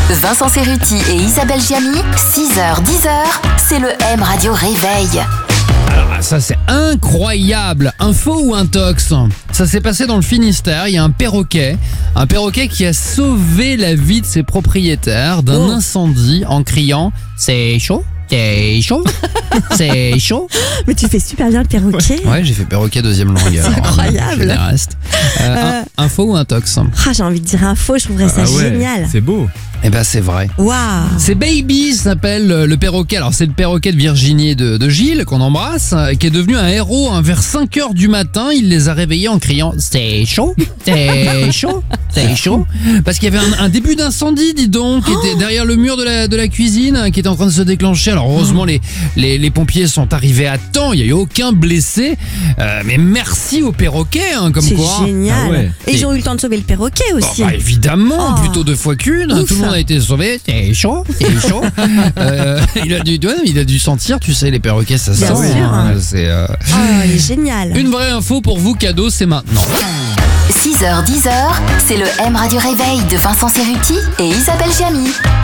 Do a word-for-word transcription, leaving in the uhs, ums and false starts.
Vincent Cerruti et Isabelle Giamy, six heures dix heures, c'est le M Radio Réveil. Alors ça c'est incroyable. Info ou intox? Ça s'est passé dans le Finistère. Il y a un perroquet, un perroquet qui a sauvé la vie de ses propriétaires d'un Oh. incendie en criant « C'est chaud, c'est chaud, c'est chaud ». Mais tu fais super bien le perroquet. Ouais, j'ai fait perroquet deuxième langue. C'est alors, incroyable. Je fais les restes. Euh, Euh. in- Info ou intox? Ah, j'ai envie de dire info, je trouverais ça Ah ouais, génial. c'est beau. Eh ben c'est vrai. Waouh. C'est Baby, s'appelle euh, le perroquet. Alors c'est le perroquet de Virginie et de, de Gilles qu'on embrasse, euh, qui est devenu un héros. Hein. Vers cinq heures du matin, il les a réveillés en criant « C'est chaud, c'est chaud, c'est chaud ». Parce qu'il y avait un, un début d'incendie, dis donc, qui était derrière le mur de la, de la cuisine, hein, qui était en train de se déclencher. Alors heureusement, les, les, les pompiers sont arrivés à temps, il n'y a eu aucun blessé. Euh, mais merci au perroquet, hein, comme C'est quoi. génial. Ah ouais. Et ils ont eu le temps de sauver le perroquet Bon, aussi. bah, évidemment, Oh. plutôt deux fois qu'une. Ouf. Tout le monde a été sauvé. C'est chaud, c'est chaud. Euh, il a dû, ouais, il a dû sentir, tu sais, les perroquets, ça Bien sauve. sûr, hein. hein. C'est euh, Oh, il est génial. une vraie info pour vous, cadeau, c'est maintenant. six heures dix heures, c'est le M Radio Réveil de Vincent Cerruti et Isabelle Giamy.